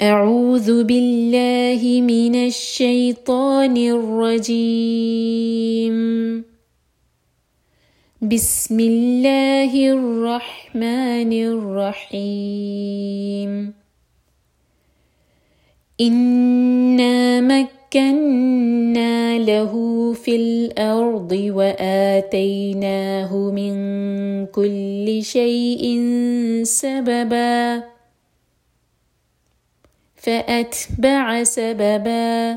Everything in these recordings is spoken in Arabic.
أعوذ بالله من الشيطان الرجيم. بسم الله الرحمن الرحيم. إنا مكنا له في الأرض وآتيناه من كل شيء سببا فأتبع سببا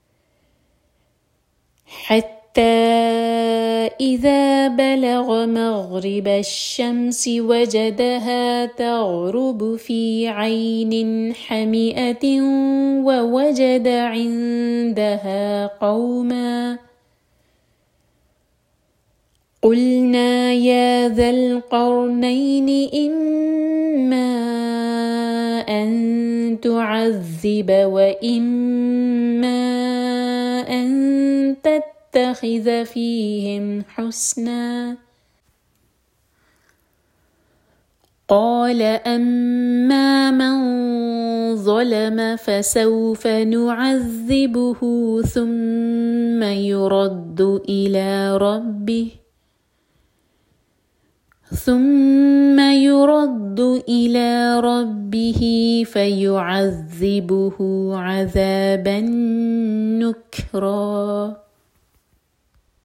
حتى إذا بلغ مغرب الشمس وجدها تغرب في عين حمئة ووجد عندها قوما قلنا يا ذا القرنين إما أن تعذب وإما أن تتخذ فيهم حسنا. قال أما من ظلم فسوف نعذبه ثم يرد إلى ربه فيعذبه عذابا نكرا.